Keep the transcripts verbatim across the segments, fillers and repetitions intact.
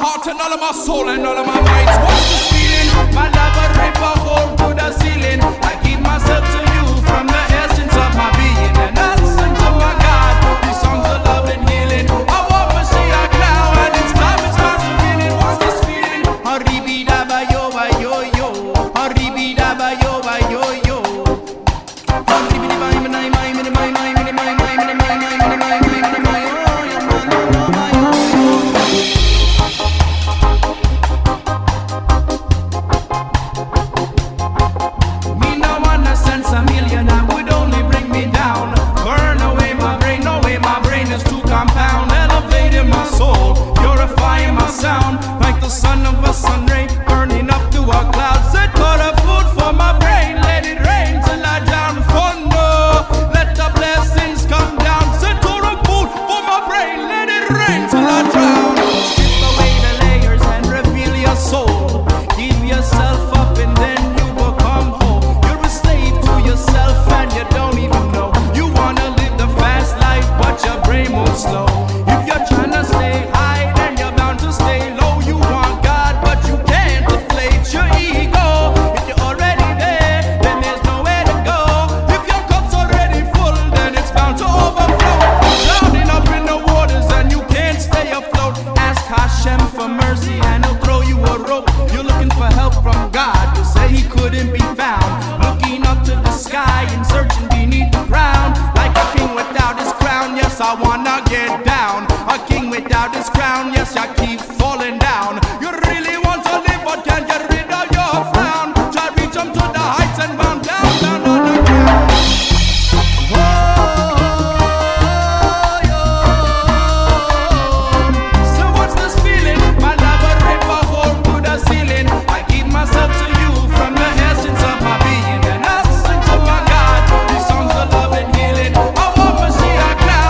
heart and all of my soul and all of my might. What's this feeling? My love a rip a hole to the ceiling. I give myself to you from the essence of my being, and I sing to my God these songs of love and healing. I want Mashiach now, and it's time it starts revealing. What's this feeling? Haribi da ba yo ba yo yo. Haribi da ba yo ba yo yo. Haribi da ba yo ba yo yo. I wanna get down. A king without his crown, yes, I keep falling down. You really want to live, but can't get rid of your frown. Try reach up to the heights and bound down, down on the ground. So what's this feeling? My love a rip a hole to the ceiling. I give myself to you from the essence of my being, and I sing to my God these songs of love and healing. I want Mashiach now.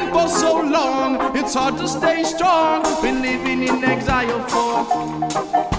It's hard to stay strong, been living in exile for